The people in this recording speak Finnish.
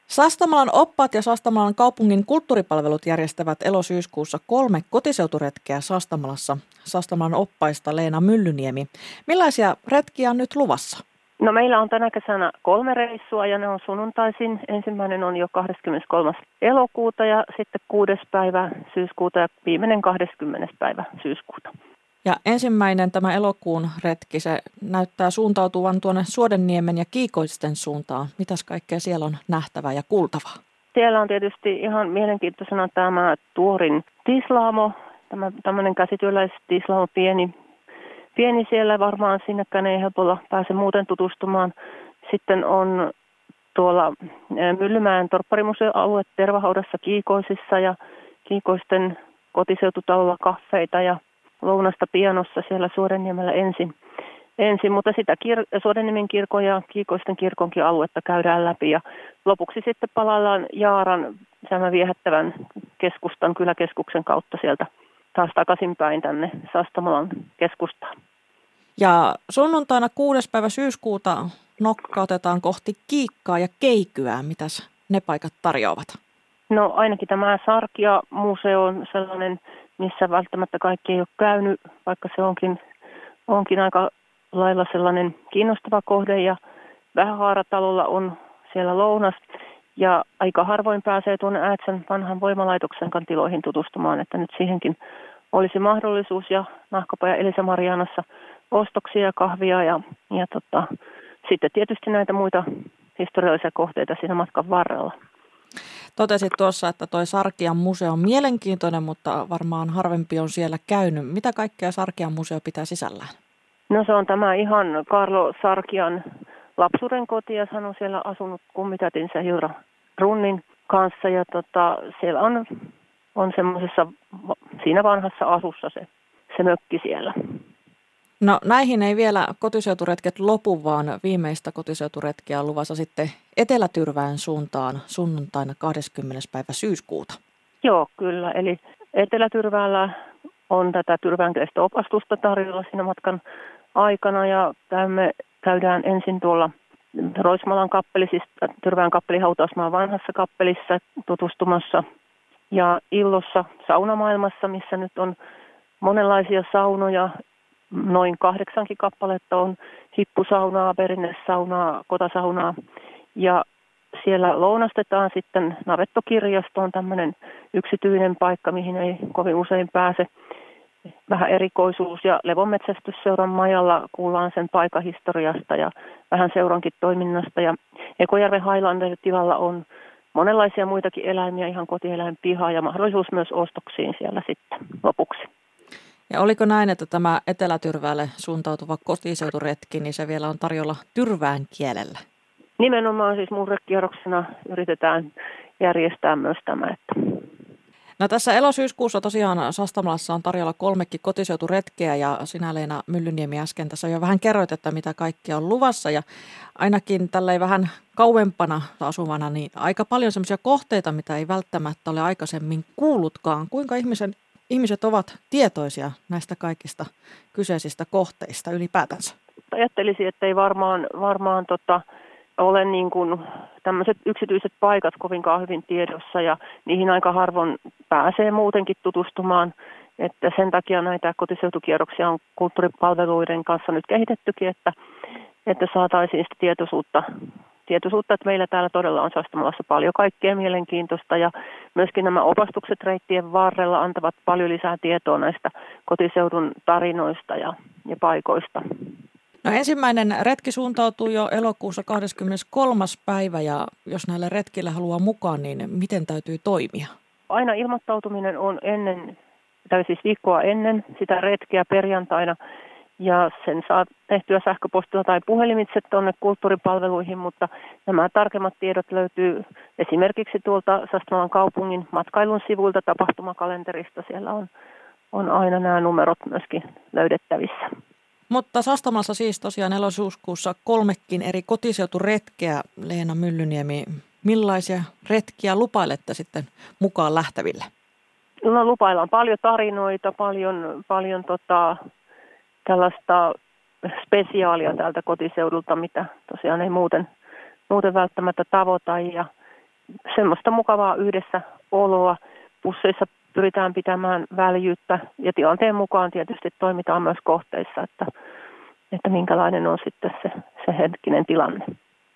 Sastamalan oppaat ja Sastamalan kaupungin kulttuuripalvelut järjestävät elosyyskuussa 3 kotiseuturetkeä Sastamalassa. Sastamalan oppaista Leena Myllyniemi. Millaisia retkiä on nyt luvassa? No meillä on tänä kesänä 3 reissua ja ne on sunnuntaisin. Ensimmäinen on jo 23. elokuuta ja sitten 6. päivä syyskuuta ja viimeinen 20. päivä syyskuuta. Ja ensimmäinen tämä elokuun retki, se näyttää suuntautuvan tuonne Suodenniemen ja Kiikoisten suuntaan. Mitäs kaikkea siellä on nähtävää ja kuultavaa? Siellä on tietysti ihan mielenkiintoisena tämä Tuorin tislaamo, tämmöinen käsityöläistislaamo pieni siellä, varmaan sinnekään ei helpolla pääse muuten tutustumaan. Sitten on tuolla Myllymäen torpparimuseoalue Tervahaudassa Kiikoisissa ja Kiikoisten kotiseututalolla kaffeita ja lounasta pianossa siellä Suodenniemellä ensin, mutta sitä Suodenniemen kirkon ja Kiikoisten kirkonkin aluetta käydään läpi ja lopuksi sitten palaillaan Jaaran tämän viehättävän kyläkeskuksen kautta sieltä taas takaisinpäin tänne Sastamalan keskustaan. Ja sunnuntaina 6. päivä syyskuuta nokkautetaan kohti Kiikkaa ja Keikyää. Mitäs ne paikat tarjoavat? No ainakin tämä Sarkia-museo on sellainen, missä välttämättä kaikki ei ole käynyt, vaikka se onkin aika lailla sellainen kiinnostava kohde. Ja Vähähaaratalolla on siellä lounas ja aika harvoin pääsee tuonne Äätsän vanhan voimalaitoksen tiloihin tutustumaan, että nyt siihenkin olisi mahdollisuus. Ja Nahkapaja Elisa Marianassa ostoksia ja kahvia ja sitten tietysti näitä muita historiallisia kohteita siinä matkan varrella. Totesit tuossa, että toi Sarkian museo on mielenkiintoinen, mutta varmaan harvempi on siellä käynyt. Mitä kaikkea Sarkian museo pitää sisällään? No se on tämä ihan Carlo Sarkian lapsuuden koti ja hän on siellä asunut kummitätinsä Hilda Runnin kanssa ja siellä on semmoisessa siinä vanhassa asussa se mökki siellä. No näihin ei vielä kotiseuturetket lopu, vaan viimeistä kotiseuturetkeä on luvassa sitten Etelä-Tyrvään suuntaan sunnuntaina 20. päivä syyskuuta. Joo, kyllä. Eli Etelä-Tyrväällä on tätä tyrväänkielistä opastusta tarjolla siinä matkan aikana ja käydään ensin tuolla Roismalan kappelisista, Tyrvään kappeli Hautausmaan vanhassa kappelissa tutustumassa ja Illossa saunamaailmassa, missä nyt on monenlaisia saunoja. Noin 8 kappaletta on hippusaunaa, perinnesaunaa, kotasaunaa ja siellä lounastetaan sitten Navettokirjasto on tämmöinen yksityinen paikka, mihin ei kovin usein pääse. Vähän erikoisuus ja Levonmetsästysseuran majalla kuullaan sen paikan historiasta ja vähän seurankin toiminnasta. Ja Ekojärven Highlander-tilalla on monenlaisia muitakin eläimiä, ihan kotieläinpiha ja mahdollisuus myös ostoksiin siellä sitten lopuksi. Ja oliko näin, että tämä Etelä-Tyrväälle suuntautuva kotiseuturetki, niin se vielä on tarjolla tyrvään kielellä? Nimenomaan siis murrekierroksena yritetään järjestää myös tämä. No tässä elosyyskuussa tosiaan Sastamalassa on tarjolla 3 kotiseuturetkeä ja sinä Leena Myllyniemi äsken tässä jo vähän kerroit, että mitä kaikkea on luvassa ja ainakin tälleen vähän kauempana asuvana niin aika paljon semmoisia kohteita, mitä ei välttämättä ole aikaisemmin kuullutkaan. Kuinka ihmiset ovat tietoisia näistä kaikista kyseisistä kohteista ylipäätänsä? Ajattelisin, että ei varmaan ole niin kuin tämmöiset yksityiset paikat kovinkaan hyvin tiedossa ja niihin aika harvoin pääsee muutenkin tutustumaan. Että sen takia näitä kotiseutukierroksia on kulttuuripalveluiden kanssa nyt kehitettykin, että saataisiin sitä tietoisuutta, että meillä täällä todella on Sastamalassa paljon kaikkea mielenkiintoista ja myöskin nämä opastukset reittien varrella antavat paljon lisää tietoa näistä kotiseudun tarinoista ja paikoista. No ensimmäinen retki suuntautuu jo elokuussa 23. päivä ja jos näillä retkillä haluaa mukaan, niin miten täytyy toimia? Aina ilmoittautuminen on siis viikkoa ennen sitä retkeä perjantaina ja sen saa tehtyä sähköpostilla tai puhelimitse tuonne kulttuuripalveluihin, mutta nämä tarkemmat tiedot löytyy esimerkiksi tuolta Sastamalan kaupungin matkailun sivuilta tapahtumakalenterista. Siellä on aina nämä numerot myöskin löydettävissä. Mutta Sastamalassa siis tosiaan elosyyskuussa 3 eri kotiseuturetkeä. Leena Myllyniemi, millaisia retkiä lupailette sitten mukaan lähteville? No lupaillaan paljon tarinoita, paljon tällaista spesiaalia täältä kotiseudulta, mitä tosiaan ei muuten välttämättä tavoita. Ja semmoista mukavaa yhdessä oloa. Busseissa pyritään pitämään väljyyttä ja tilanteen mukaan tietysti toimitaan myös kohteissa, että minkälainen on sitten se hetkinen tilanne.